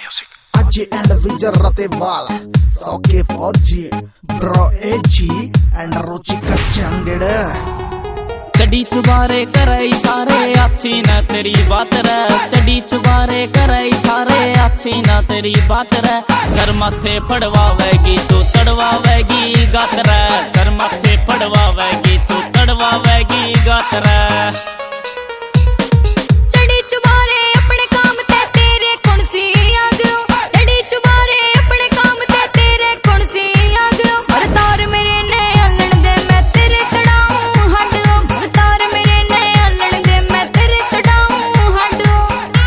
Aji and Vijay Ratewal, Sauke Fauji, Bro Echi and Ruchika Chandida. चढ़ी चुबारे करे सारे अच्छी ना तेरी बात रे, चढ़ी चुबारे करे सारे अच्छी ना तेरी बात रे। सर माथे पड़वावेगी तू तड़वावेगी गात रे, सर माथे पड़वावेगी तू तड़वावेगी गात रे। चढ़ी चुबारे अपने काम ते तेरे कौन सी आ गयो, चढ़ी चुबारे अपने काम ते तेरे कौन सी आ गयो। हर तार मेरे ने अलन दे मैं तेरे तड़ाऊं हड्डो, हर तार मेरे ने अलन दे मैं तेरे तड़ाऊं हड्डो।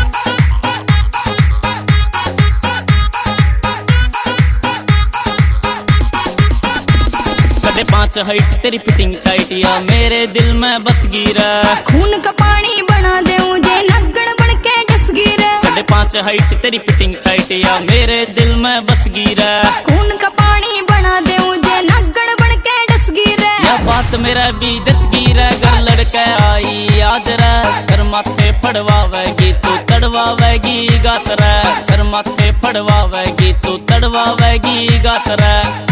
5.5 हाइट तेरी फिटिंग टाइट या मेरे दिल में बस गिरा। खून का पानी बना देऊं जे नगण बन के डस गिरा। 5.5 हाइट तेरी फिटिंग टाइट या मेरे दिल में बस गिरा। खून का पानी बना देऊं जे नगण बन के डस गिरा। यह बात मेरा भी जच गिरा, घर लड़के आई याद रे। सर माथे पड़वावेगी तू तड़वावेगी गात रे, सर माथे पड़वावेगी तू तड़वावेगी गात रे।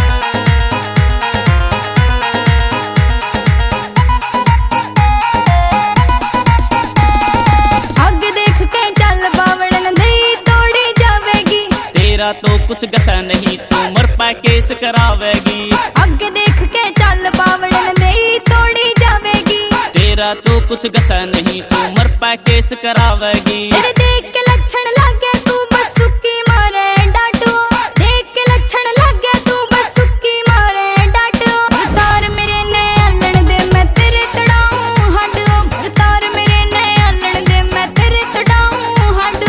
तो कुछ गसा नहीं तू मर पा केस करावेगी। आगे देख के चल बावड़न दे तोड़ी जावेगी। तेरा तो कुछ गसा नहीं तू मर पा केस करावेगी। तेरे देख के लक्षण लागे तू बस सुक्की मारे डांटो, देख के लक्षण लागे तू बस सुक्की मारे डांटो। तार मेरे ने अलन दे मैं तेरे तड़ाऊं हड्डो, तार मेरे ने अलन दे मैं तेरे तड़ाऊं हड्डो।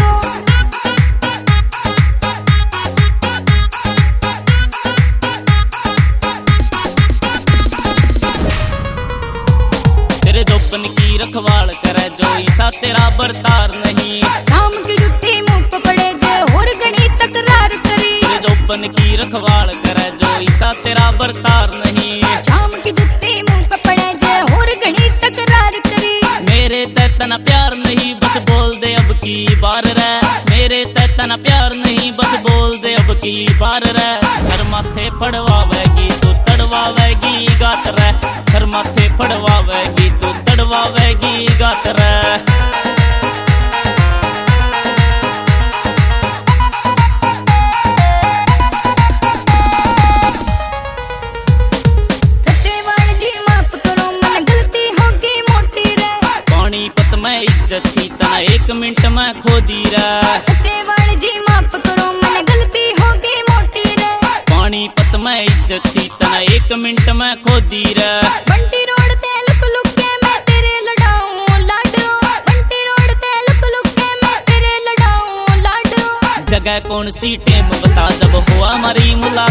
तेरे जोबन की रखवाल करे जो ईसा तेरा बरतार नहीं। शाम की जुत्ती मुंह पे पड़े जे और घनी तकरार करी। तेरे जोबन की रखवाल करे जो ईसा तेरा बरतार नहीं। शाम की जुत्ती मुंह पे पड़े जे और घनी तकरार करी। मेरे ते तना प्यार नहीं बस बोल दे अब की बार रे, मेरे ते तना प्यार नहीं बस बोल दे अब की बार रे। सर माथे पड़वावेगी तू तड़वावेगी गात रे, सर माथे पड़वावेगी तू तड़वावेगी गात रे। रतेवाल जी माफ करो मन गलती होगी मोटी रे। पानीपत में इज्जत थी तना 1 मिनट में खो दी रे। रतेवाल जी माफ करो मन गलती होगी मोटी रे। पानीपत में इज्जत थी तना 1 मिनट में खो दी रे। बंटी रोड ते लुक लुक के मैं तेरे लड़ाऊं लाडो, बंटी रोड ते लुक लुक के मैं तेरे लड़ाऊं लाडो। जगह कौन सी टेम बता जब हुआ हमारी मुलाकात।